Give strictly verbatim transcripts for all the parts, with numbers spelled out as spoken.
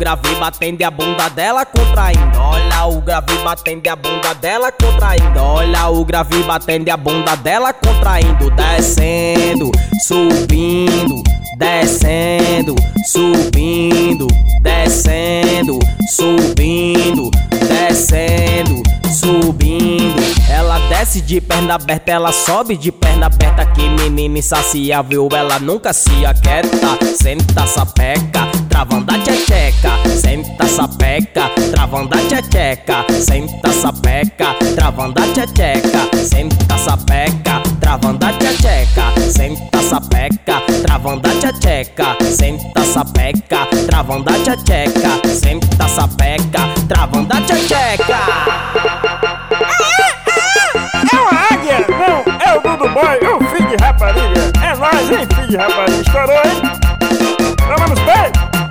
grave batendo e a bunda dela contraindo. Olha o grave batendo e a bunda dela contraindo. Olha o grave batendo e a bunda dela contraindo. Descendo, subindo, descendo, subindo, descendo, subindo, descendo, subindo. Ela desce de perna aberta, ela sobe de perna aberta. Que menina insaciável, ela nunca se aquieta. Senta sapeca, travando a tchecheca. Senta sapeca, travando a tchecheca. Senta sapeca, travando a tchecheca. Senta sapeca, travando a tchecheca. Senta sapeca, travando a tchecheca. Senta sapeca, travando a tchecheca. Senta sapeca, travando a tchecheca. É uma águia? Não, é o Dudu Boy, o filho de rapariga. É nóis, hein, filho de rapariga. Estourou, hein? Toma nos pés.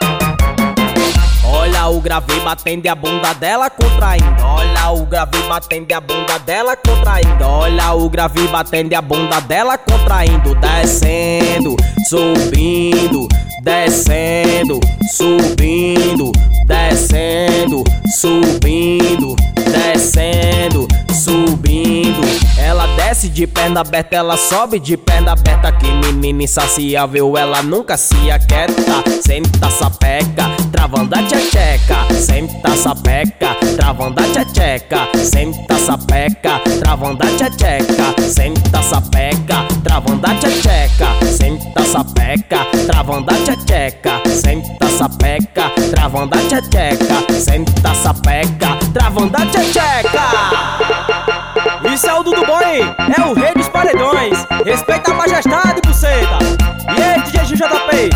Olha o grave batendo e a bunda dela contraindo. Olha o grave batendo e a bunda dela contraindo. Olha o grave batendo e a bunda dela contraindo. Descendo, subindo, descendo, subindo, descendo, subindo, descendo, subindo. Ela desce de perna aberta, ela sobe de perna aberta. Que menina insaciável, ela nunca se aquieta. Senta sapeca, travando a tchecheca. Senta sapeca, travando a tchecheca. Senta sapeca, travando a tchecheca. Senta sapeca, travando a tchecheca. Senta sapeca, travando a tchecheca. Senta sapeca, travando a tchecheca. Senta sapeca, travando a tchecheca. Isso é o Dudu Boy, é o rei dos paredões. Respeita a majestade, buceta. E aí, D J J P,